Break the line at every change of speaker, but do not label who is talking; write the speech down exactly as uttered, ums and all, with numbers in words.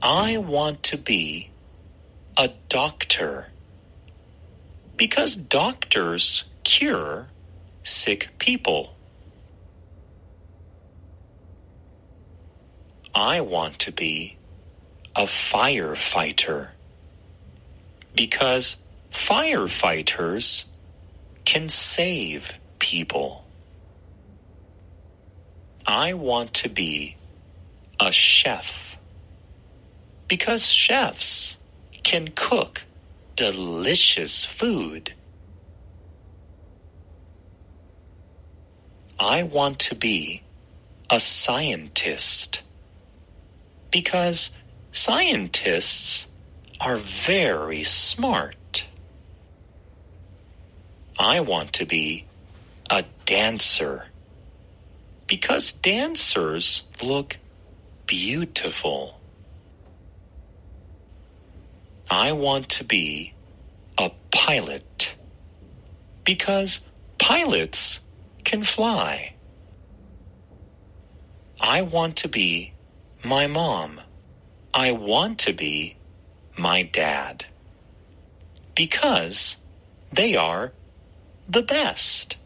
I want to be a doctor because doctors cure sick people. I want to be a firefighter because firefighters can save people. I want to be a chef because chefs can cook delicious food. I want to be a scientist because scientists are very smart. I want to be a dancer because dancers look beautiful. I want to be a pilot because pilots can fly. I want to be my mom. I want to be my dad because they are the best.